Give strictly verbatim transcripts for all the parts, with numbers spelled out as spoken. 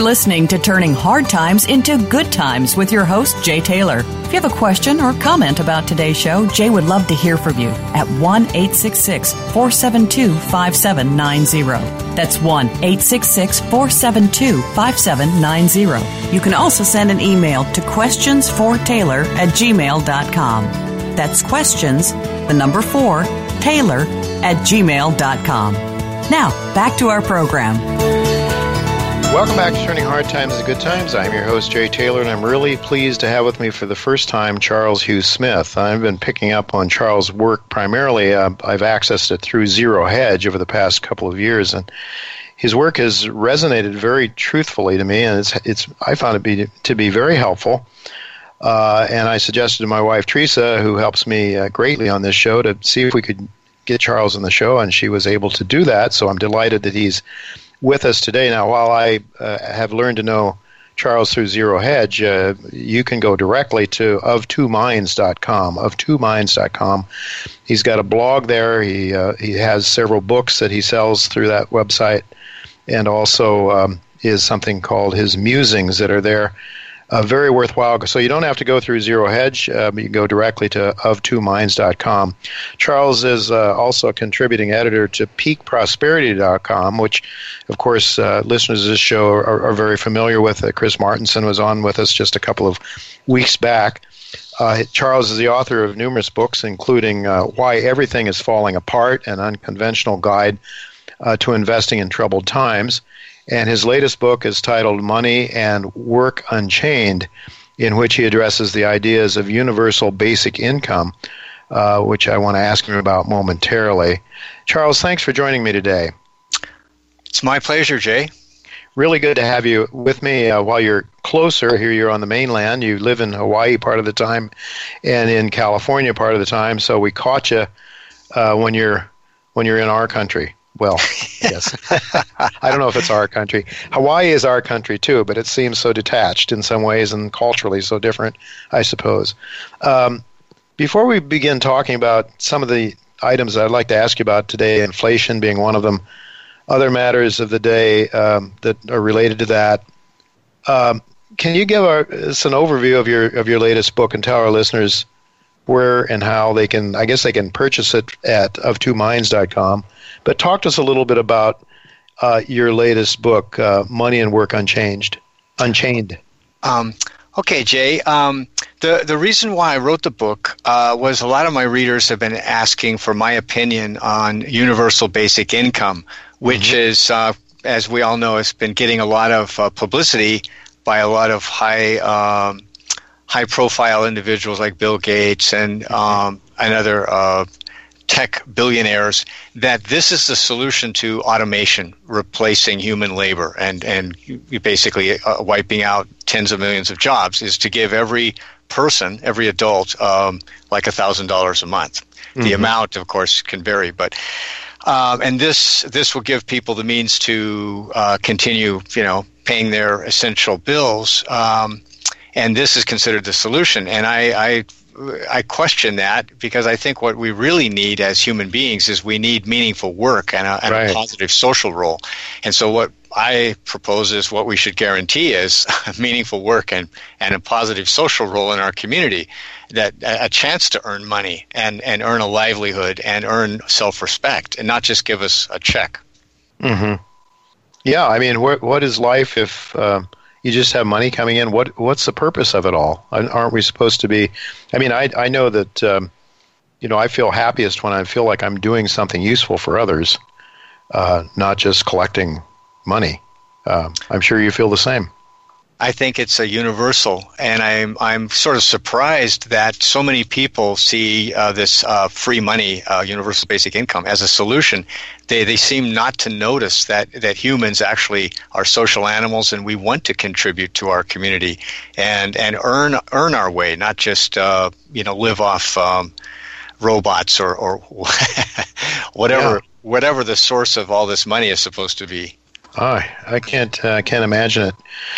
listening to Turning Hard Times into Good Times with your host, Jay Taylor. If you have a question or comment about today's show, Jay would love to hear from you at one eight six six, four seven two, five seven nine zero. That's one eight six six, four seven two, five seven nine zero. You can also send an email to questions for taylor at gmail dot com. That's questions, the number four, Taylor at gmail dot com. Now, back to our program. Welcome back to Turning Hard Times into Good Times. I'm your host, Jay Taylor, and I'm really pleased to have with me for the first time Charles Hugh Smith. I've been picking up on Charles' work primarily. Uh, I've accessed it through Zero Hedge over the past couple of years, and his work has resonated very truthfully to me, and it's, it's I found it be, to be very helpful. Uh, and I suggested to my wife, Teresa, who helps me uh, greatly on this show, to see if we could get Charles on the show, and she was able to do that, so I'm delighted that he's with us today. Now, while I uh, have learned to know Charles through Zero Hedge, uh, you can go directly to of two minds dot com, of two minds dot com. He's got a blog there. He uh, he has several books that he sells through that website, and also um, is something called his musings that are there. Uh, very worthwhile. So you don't have to go through Zero Hedge. Uh, you can go directly to of two minds dot com. Charles is uh, also a contributing editor to peak prosperity dot com, which, of course, uh, listeners of this show are, are very familiar with. Uh, Chris Martenson was on with us just a couple of weeks back. Uh, Charles is the author of numerous books, including uh, Why Everything is Falling Apart, an unconventional guide uh, to investing in troubled times. And his latest book is titled Money and Work Unchained, in which he addresses the ideas of universal basic income, uh, which I want to ask him about momentarily. Charles, thanks for joining me today. It's my pleasure, Jay. Really good to have you with me uh, while you're closer. Here you're on the mainland. You live in Hawaii part of the time and in California part of the time, so we caught you uh, when you're when you're in our country. Well, yes. I don't know if it's our country. Hawaii is our country, too, but it seems so detached in some ways and culturally so different, I suppose. Um, before we begin talking about some of the items I'd like to ask you about today, inflation being one of them, other matters of the day um, that are related to that, um, can you give our, us an overview of your of your latest book and tell our listeners where and how they can, I guess they can purchase it at of two minds dot com. But talk to us a little bit about uh, your latest book, uh, Money and Work Unchanged, Unchained. Um, okay, Jay. Um, the the reason why I wrote the book uh, was a lot of my readers have been asking for my opinion on universal basic income, which mm-hmm. is, uh, as we all know, has been getting a lot of uh, publicity by a lot of high um, high profile individuals like Bill Gates and um, and other uh, tech billionaires, that this is the solution to automation, replacing human labor and, and basically uh, wiping out tens of millions of jobs, is to give every person, every adult, um, like one thousand dollars a month. Mm-hmm. The amount, of course, can vary, but um, and this this will give people the means to uh, continue, you know, paying their essential bills, um, and this is considered the solution. And I, I I question that, because I think what we really need as human beings is we need meaningful work and a, and right. a positive social role. And so what I propose is what we should guarantee is meaningful work and, and a positive social role in our community, that a chance to earn money and, and earn a livelihood and earn self-respect, and not just give us a check. Mm-hmm. Yeah, I mean, what what is life if uh, you just have money coming in? What what's the purpose of it all? Aren't we supposed to be? I mean, I I know that um, you know, I feel happiest when I feel like I'm doing something useful for others, uh, not just collecting money. Uh, I'm sure you feel the same. I think it's a universal, and I'm I'm sort of surprised that so many people see uh, this uh, free money, uh, universal basic income, as a solution. They they seem not to notice that that humans actually are social animals, and we want to contribute to our community and and earn earn our way, not just uh, you know live off um, robots or or whatever yeah. whatever the source of all this money is supposed to be. Oh, I can't uh, can't imagine it.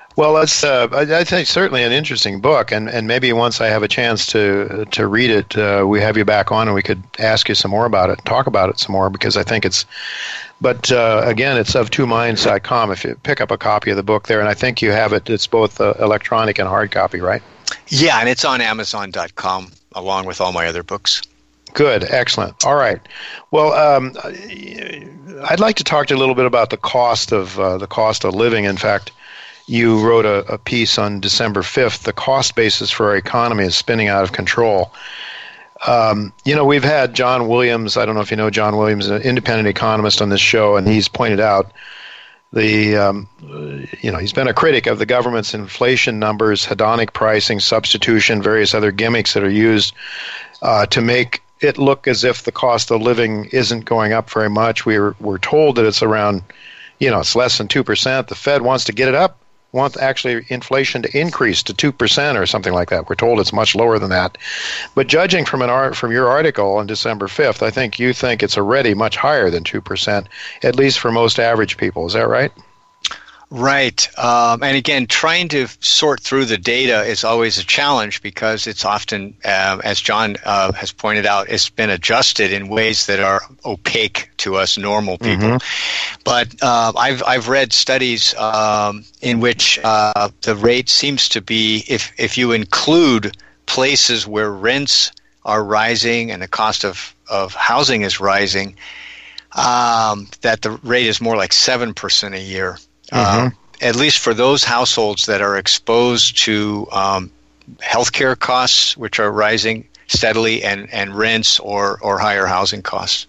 Well, it's uh, I, I think certainly an interesting book, and, and maybe once I have a chance to to read it, uh, we have you back on and we could ask you some more about it, talk about it some more, because I think it's. But uh, again, it's of two minds dot com. If you pick up a copy of the book there, and I think you have it. It's both uh, electronic and hard copy, right? Yeah, and it's on Amazon dot com along with all my other books. Good, excellent. All right. Well, um, I'd like to talk to you a little bit about the cost of uh, the cost of living. In fact, you wrote a, a piece on December fifth. The cost basis for our economy is spinning out of control. Um, you know, we've had John Williams. I don't know if you know John Williams, an independent economist on this show, and he's pointed out the, um, you know, he's been a critic of the government's inflation numbers, hedonic pricing, substitution, various other gimmicks that are used uh, to make it look as if the cost of living isn't going up very much. We're we're told that it's around, you know, it's less than two percent. The Fed wants to get it up, wants actually inflation to increase to two percent or something like that. We're told it's much lower than that. But judging from an art, from your article on December fifth, I think you think it's already much higher than two percent, at least for most average people. Is that right? Right. Um, and again, trying to sort through the data is always a challenge because it's often, uh, as John uh, has pointed out, it's been adjusted in ways that are opaque to us normal people. Mm-hmm. But uh, I've I've read studies um, in which uh, the rate seems to be, if if you include places where rents are rising and the cost of, of housing is rising, um, that the rate is more like seven percent a year. Mm-hmm. Uh, at least for those households that are exposed to um, healthcare costs, which are rising steadily, and, and rents or, or higher housing costs.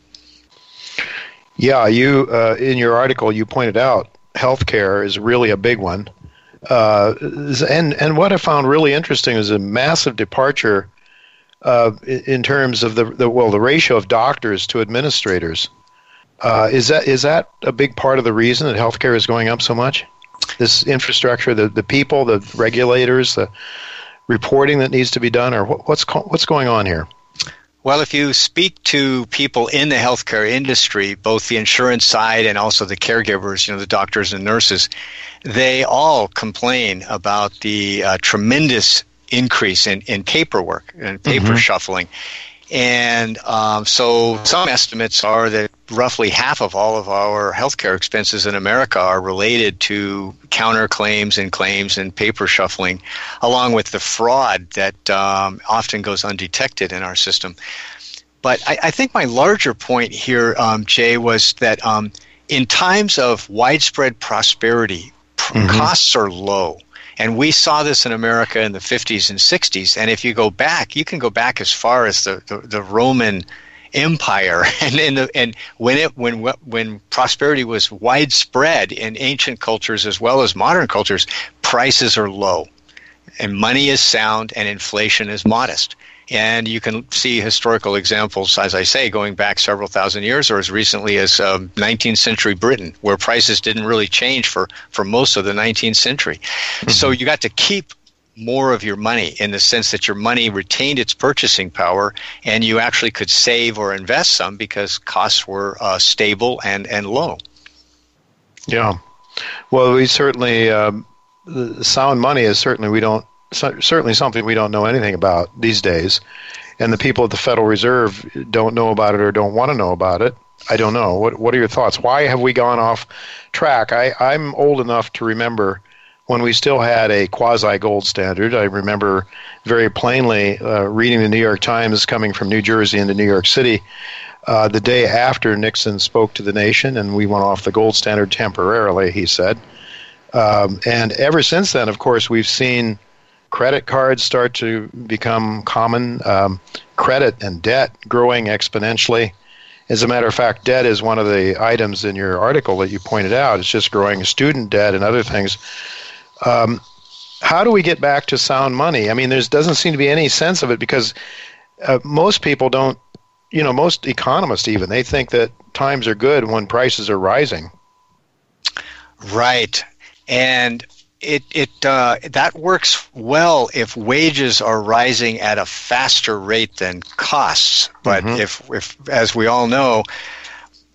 Yeah, you uh, in your article you pointed out healthcare is really a big one, uh, and and what I found really interesting is a massive departure uh, in terms of the, the well the ratio of doctors to administrators. Uh, is that is that a big part of the reason that healthcare is going up so much? This infrastructure, the, the people, the regulators, the reporting that needs to be done, or what, what's what's going on here? Well, if you speak to people in the healthcare industry, both the insurance side and also the caregivers, you know, the doctors and nurses, they all complain about the uh, tremendous increase in, in paperwork and paper mm-hmm. shuffling. And um, so some estimates are that roughly half of all of our healthcare expenses in America are related to counterclaims and claims and paper shuffling, along with the fraud that um, often goes undetected in our system. But I, I think my larger point here, um, Jay, was that um, in times of widespread prosperity, mm-hmm. costs are low. And we saw this in America in the fifties and sixties. And if you go back, you can go back as far as the, the, the Roman Empire. And in the, and when it when when prosperity was widespread in ancient cultures as well as modern cultures, prices are low, and money is sound, and inflation is modest. And you can see historical examples, as I say, going back several thousand years, or as recently as um, nineteenth century Britain, where prices didn't really change for, for most of the nineteenth century. Mm-hmm. So you got to keep more of your money in the sense that your money retained its purchasing power, and you actually could save or invest some because costs were uh, stable and, and low. Yeah. Well, we certainly, um, the sound money is certainly, we don't, certainly something we don't know anything about these days, and the people at the Federal Reserve don't know about it or don't want to know about it. I don't know. What What are your thoughts? Why have we gone off track? I, I'm old enough to remember when we still had a quasi-gold standard. I remember very plainly uh, reading the New York Times coming from New Jersey into New York City uh, the day after Nixon spoke to the nation, and we went off the gold standard temporarily, he said. Um, and ever since then, of course, we've seen credit cards start to become common, um, credit and debt growing exponentially. As a matter of fact, debt is one of the items in your article that you pointed out. It's just growing, student debt and other things. Um, how do we get back to sound money? I mean, there doesn't seem to be any sense of it because uh, most people don't, you know, most economists even, they think that times are good when prices are rising. Right. And It it uh, that works well if wages are rising at a faster rate than costs. But mm-hmm. if if as we all know,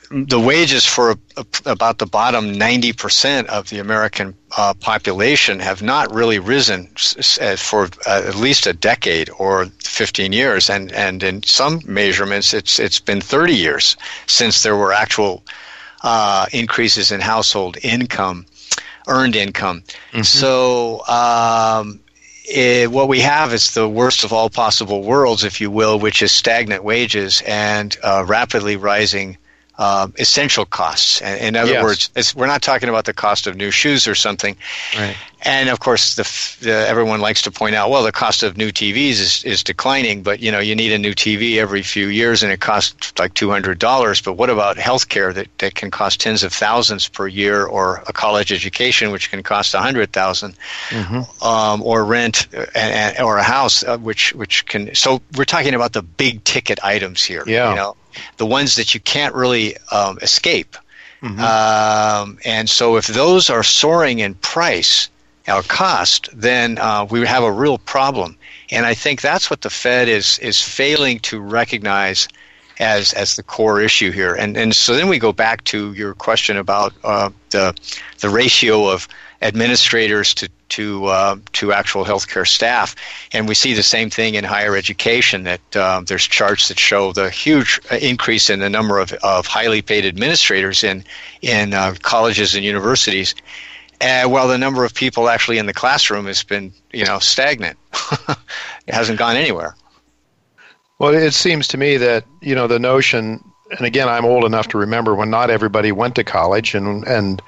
the wages for a, a, about the bottom ninety percent of the American uh, population have not really risen s- s- for uh, at least a decade or fifteen years, and, and in some measurements, it's it's been thirty years since there were actual uh, increases in household income, earned income. Mm-hmm. So. Um, It, what we have is the worst of all possible worlds, if you will, which is stagnant wages and uh, rapidly rising uh, essential costs. In, in other yes. words, it's, we're not talking about the cost of new shoes or something. Right. And of course, the, the everyone likes to point out, well, the cost of new T Vs is, is declining, but you know, you need a new T V every few years, and it costs like two hundred dollars. But what about healthcare that, that can cost tens of thousands per year, or a college education which can cost a hundred thousand, mm-hmm. um, or rent and, and, or a house uh, which which can. So we're talking about the big ticket items here. Yeah. You know, the ones that you can't really um, escape. Mm-hmm. Um, and so if those are soaring in price, our cost, then uh, we would have a real problem. And I think that's what the Fed is is failing to recognize as as the core issue here. And and so then we go back to your question about uh, the the ratio of administrators to to uh, to actual healthcare staff, and we see the same thing in higher education. That uh, there's charts that show the huge increase in the number of, of highly paid administrators in in uh, colleges and universities. Uh, while the number of people actually in the classroom has been, you know, stagnant. It hasn't gone anywhere. Well, it seems to me that, you know, the notion, and again, I'm old enough to remember when not everybody went to college, and and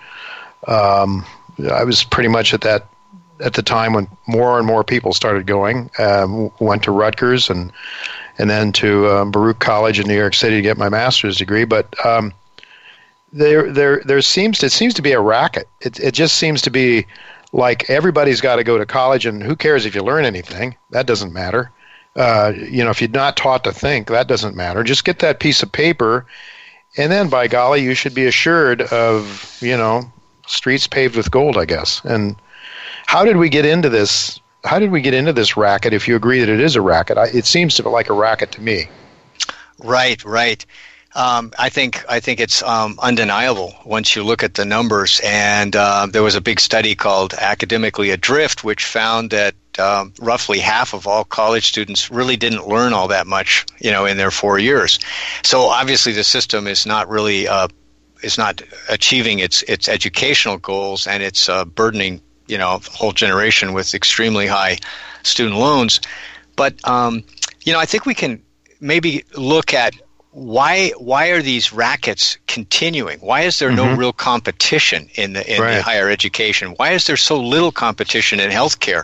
um, I was pretty much at that at the time when more and more people started going. Um, went to Rutgers and and then to um, Baruch College in New York City to get my master's degree, but. Um, There, there, there seems to, it seems to be a racket. It, it just seems to be like everybody's got to go to college, and who cares if you learn anything? That doesn't matter. Uh, you know, if you're not taught to think, that doesn't matter. Just get that piece of paper, and then, by golly, you should be assured of, you know, streets paved with gold, I guess. And how did we get into this? How did we get into this racket? If you agree that it is a racket, I, it seems to be like a racket to me. Right, right. Um, I think I think it's um, undeniable once you look at the numbers. And uh, there was a big study called Academically Adrift, which found that um, roughly half of all college students really didn't learn all that much, you know, in their four years. So obviously the system is not really uh, is not achieving its its educational goals, and it's uh, burdening, you know, a whole generation with extremely high student loans. But um, you know, I think we can maybe look at Why why are these rackets continuing? Why is there mm-hmm. no real competition in the in right. the higher education? Why is there so little competition in healthcare?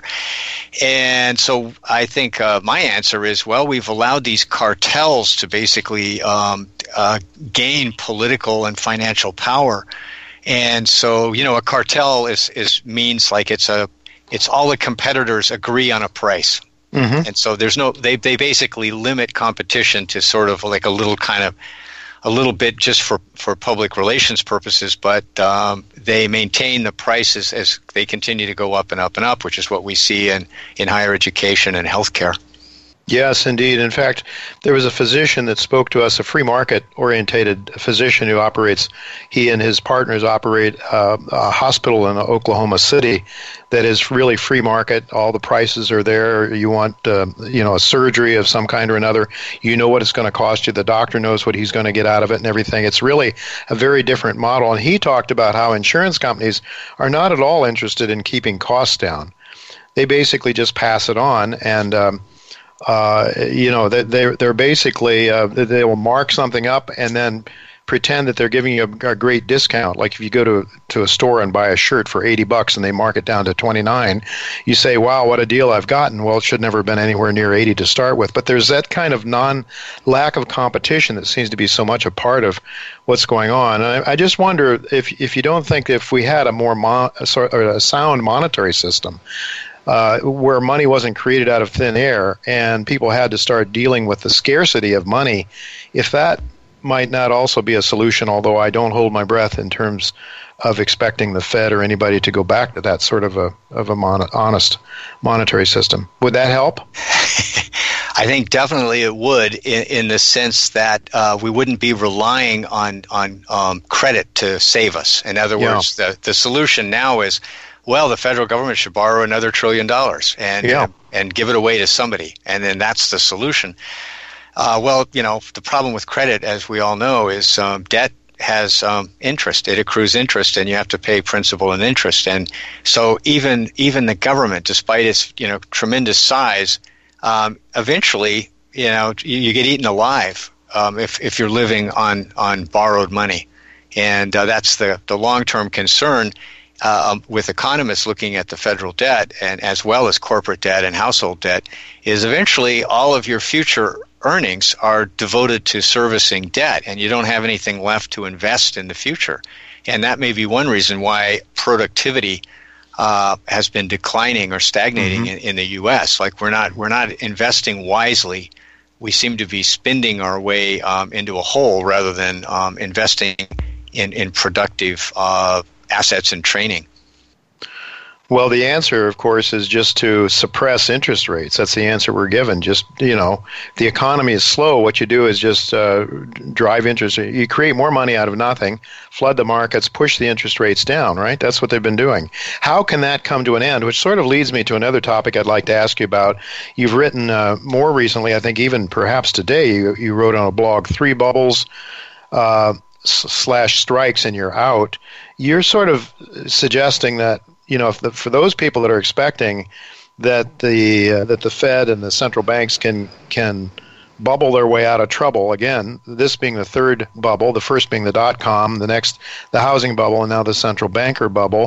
And so I think uh, my answer is, well, we've allowed these cartels to basically um, uh, gain political and financial power. And so, you know, a cartel is is means like it's a it's all the competitors agree on a price. Mm-hmm. And so there's no they they basically limit competition to sort of like a little kind of a little bit just for, for public relations purposes, but um, they maintain the prices as they continue to go up and up and up, which is what we see in, in higher education and healthcare. Yes, indeed. In fact, there was a physician that spoke to us, a free market-orientated physician who operates, he and his partners operate uh, a hospital in Oklahoma City that is really free market. All the prices are there. You want, uh, you know, a surgery of some kind or another, you know what it's going to cost you. The doctor knows what he's going to get out of it and everything. It's really a very different model. And he talked about how insurance companies are not at all interested in keeping costs down. They basically just pass it on, and um, Uh, you know, they, they're, they're basically, uh, they will mark something up and then pretend that they're giving you a, a great discount. Like if you go to to a store and buy a shirt for eighty bucks and they mark it down to twenty-nine, you say, wow, what a deal I've gotten. Well, it should never have been anywhere near eighty to start with. But there's that kind of non lack of competition that seems to be so much a part of what's going on. And I, I just wonder if, if you don't think if we had a more mo- a, a sound monetary system, Uh, where money wasn't created out of thin air and people had to start dealing with the scarcity of money, if that might not also be a solution, although I don't hold my breath in terms of expecting the Fed or anybody to go back to that sort of a of a mon- honest monetary system. Would that help? I think definitely it would, in, in the sense that uh, we wouldn't be relying on on um, credit to save us. In other Yeah. words, the the solution now is, well, the federal government should borrow another trillion dollars and Yeah. uh, and give it away to somebody, and then that's the solution. Uh, well, you know, the problem with credit, as we all know, is um, debt has um, interest. It accrues interest, and you have to pay principal and interest. And so even even the government, despite its you know tremendous size, um, eventually you know you, you get eaten alive um, if if you're living on on borrowed money, and uh, that's the the long term concern. Uh, um, with economists looking at the federal debt, and as well as corporate debt and household debt, is eventually all of your future earnings are devoted to servicing debt, and you don't have anything left to invest in the future. And that may be one reason why productivity uh, has been declining or stagnating mm-hmm. in, in the U S. Like we're not we're not investing wisely. We seem to be spending our way um, into a hole rather than um, investing in in productive uh, assets and training. Well, the answer, of course, is just to suppress interest rates. That's the answer we're given. Just, you know, if the economy is slow, what you do is just uh, drive interest. You create more money out of nothing, flood the markets, push the interest rates down, right? That's what they've been doing. How can that come to an end? Which sort of leads me to another topic I'd like to ask you about. You've written uh, more recently, I think even perhaps today, you, you wrote on a blog, Three Bubbles uh, slash Strikes and You're Out. You're sort of suggesting that, you know, if the, for those people that are expecting that the uh, that the Fed and the central banks can can bubble their way out of trouble, again, this being the third bubble, the first being the dot-com, the next the housing bubble, and now the central banker bubble,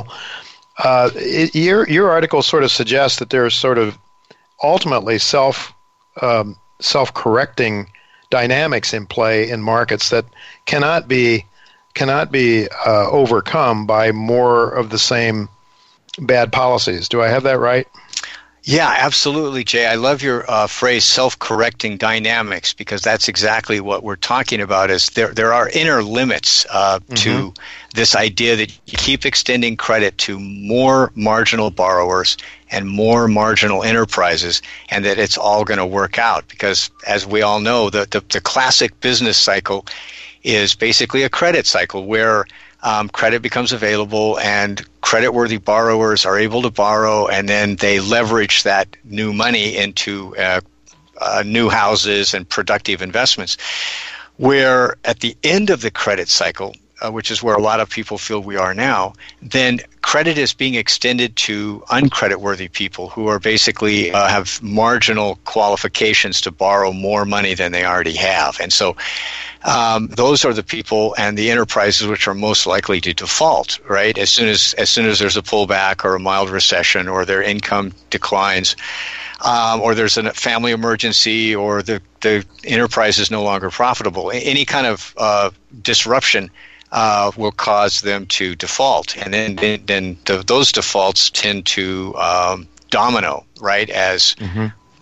uh, it, your your article sort of suggests that there's sort of ultimately self um, self-correcting dynamics in play in markets that cannot be cannot be uh, overcome by more of the same bad policies. Do I have that right? Yeah, absolutely, Jay. I love your uh, phrase self-correcting dynamics, because that's exactly what we're talking about. Is there there are inner limits uh, mm-hmm. to this idea that you keep extending credit to more marginal borrowers and more marginal enterprises, and that it's all going to work out. Because as we all know, the, the, the classic business cycle is basically a credit cycle where Um, credit becomes available and credit-worthy borrowers are able to borrow, and then they leverage that new money into uh, uh, new houses and productive investments. Where at the end of the credit cycle, uh, which is where a lot of people feel we are now, then credit is being extended to uncredit-worthy people who are basically uh, have marginal qualifications to borrow more money than they already have. And so Um, those are the people and the enterprises which are most likely to default, right? As soon as as soon as there's a pullback or a mild recession, or their income declines, um, or there's a family emergency, or the, the enterprise is no longer profitable. Any kind of uh, disruption uh, will cause them to default, and then then, then the, those defaults tend to um, domino, right? As mm-hmm.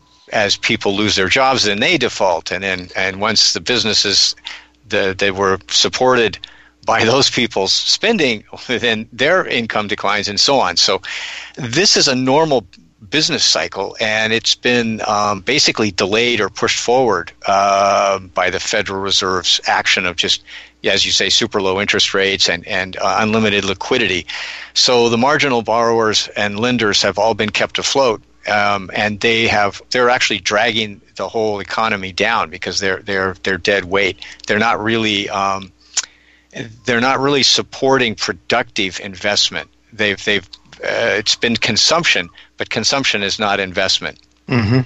as people lose their jobs, then they default, and then and once the businesses the, they were supported by those people's spending, then their income declines, and so on. So this is a normal business cycle, and it's been um, basically delayed or pushed forward uh, by the Federal Reserve's action of just, as you say, super low interest rates and, and uh, unlimited liquidity. So the marginal borrowers and lenders have all been kept afloat. Um, and they have, they're actually dragging the whole economy down because they're, they're, they're dead weight. They're not really, um, they're not really supporting productive investment. They've, they've, uh, it's been consumption, but consumption is not investment. Mm-hmm.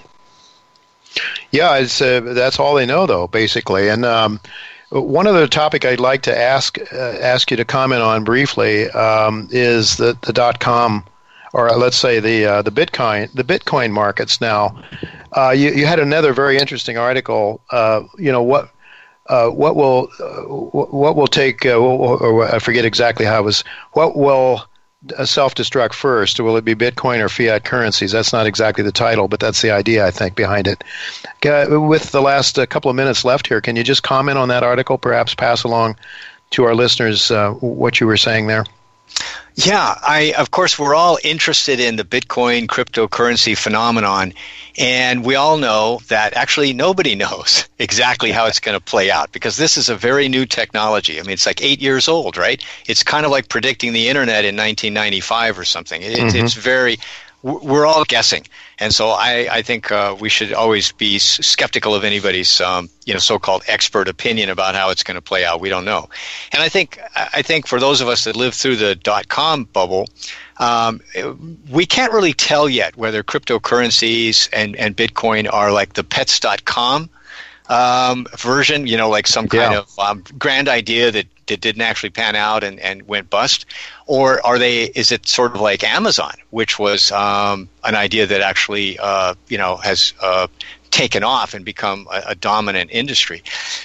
Yeah, it's, uh, that's all they know, though, basically. And um, one other topic I'd like to ask, uh, ask you to comment on briefly um, is the, the dot-com, or let's say the uh, the Bitcoin the Bitcoin markets now. Uh, you you had another very interesting article. Uh, you know what uh, what will uh, what will take uh, or, or I forget exactly how it was. What will self-destruct first? Will it be Bitcoin or fiat currencies? That's not exactly the title, but that's the idea, I think, behind it. Uh, with the last uh, couple of minutes left here, can you just comment on that article? Perhaps pass along to our listeners uh, what you were saying there. Yeah, I of course we're all interested in the Bitcoin cryptocurrency phenomenon, and we all know that actually nobody knows exactly how it's going to play out because this is a very new technology. I mean, it's like eight years old, right? It's kind of like predicting the internet in nineteen ninety-five or something. It, mm-hmm. It's very, we're all guessing. And so I, I think uh, we should always be skeptical of anybody's, um, you know, so-called expert opinion about how it's going to play out. We don't know. And I think I think for those of us that lived through the dot-com bubble, um, we can't really tell yet whether cryptocurrencies and, and Bitcoin are like the pets dot com um, version, you know, like some kind yeah. of um, grand idea that, that didn't actually pan out and, and went bust. Or are they? Is it sort of like Amazon, which was um, an idea that actually, uh, you know, has uh, taken off and become a, a dominant industry?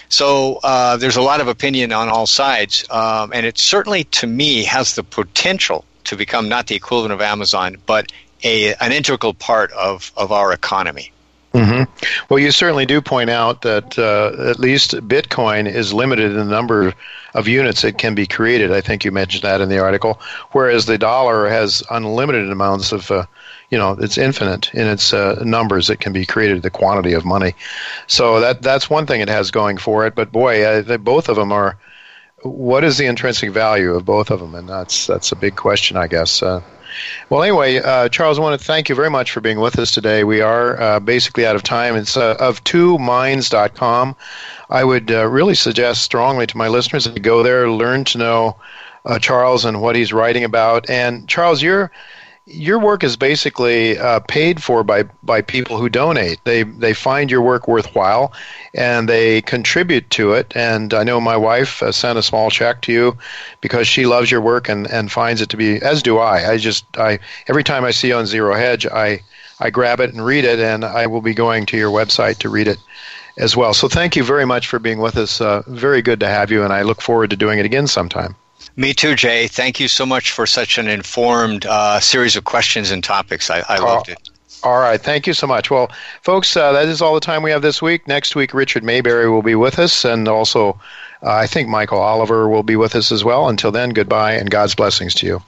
So uh, there's a lot of opinion on all sides, um, and it certainly, to me, has the potential to become not the equivalent of Amazon, but a an integral part of, of our economy. Mm-hmm. Well, you certainly do point out that uh, at least Bitcoin is limited in the number of units that can be created. I think you mentioned that in the article, whereas the dollar has unlimited amounts of, uh, you know, it's infinite in its uh, numbers that can be created, the quantity of money. So that that's one thing it has going for it. But boy, uh, they, both of them are. What is the intrinsic value of both of them? And that's that's a big question, I guess. Uh, Well, anyway, uh, Charles, I want to thank you very much for being with us today. We are uh, basically out of time. It's uh, of two minds dot com. I would uh, really suggest strongly to my listeners to go there, learn to know uh, Charles and what he's writing about. And Charles, your your work is basically uh, paid for by, by people who donate. They they find your work worthwhile, and they contribute to it. And I know my wife uh, sent a small check to you because she loves your work and, and finds it to be, as do I. I just I every time I see you on Zero Hedge, I I grab it and read it, and I will be going to your website to read it as well. So thank you very much for being with us. Uh, very good to have you, and I look forward to doing it again sometime. Me too, Jay. Thank you so much for such an informed uh, series of questions and topics. I, I loved it. All right. Thank you so much. Well, folks, uh, that is all the time we have this week. Next week, Richard Mayberry will be with us, and also uh, I think Michael Oliver will be with us as well. Until then, goodbye, and God's blessings to you.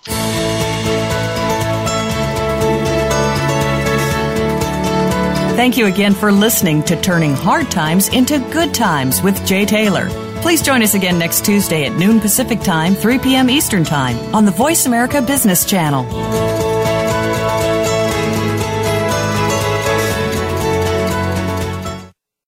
Thank you again for listening to Turning Hard Times into Good Times with Jay Taylor. Please join us again next Tuesday at noon Pacific Time, three p.m. Eastern Time on the Voice America Business Channel.